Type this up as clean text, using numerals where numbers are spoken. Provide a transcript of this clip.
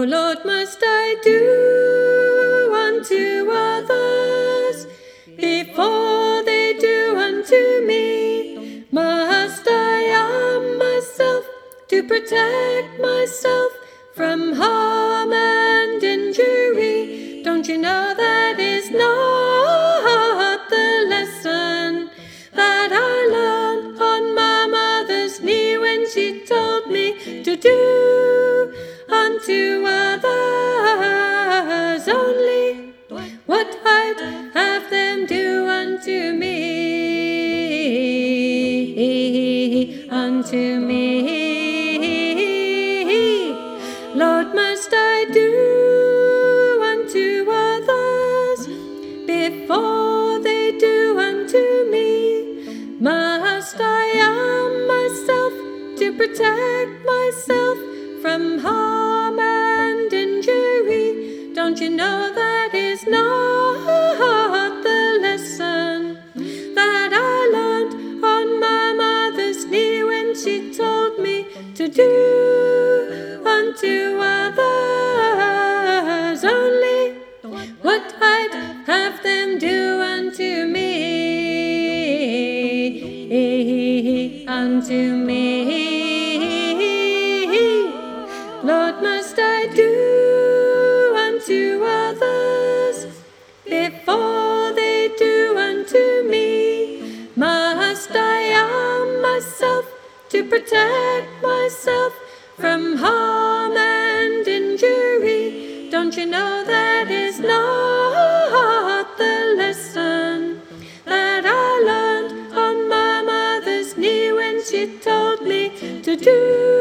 O Lord, must I do unto others before they do unto me? Must I arm myself to protect myself from harm and injury? Don't you know that is not the lesson that I learned on my mother's knee when she told me to do unto others only what I'd have them do unto me, unto me. Lord, must I do unto others before they do unto me? Must I arm myself to protect myself from harm and injury? Don't you know that is not the lesson that I learned on my mother's knee when she told me to do unto others only what I'd have them do unto me, unto me. Lord, must I do unto others before they do unto me? Must I arm myself to protect myself from harm and injury? Don't you know that is not the lesson that I learned on my mother's knee when she told me to do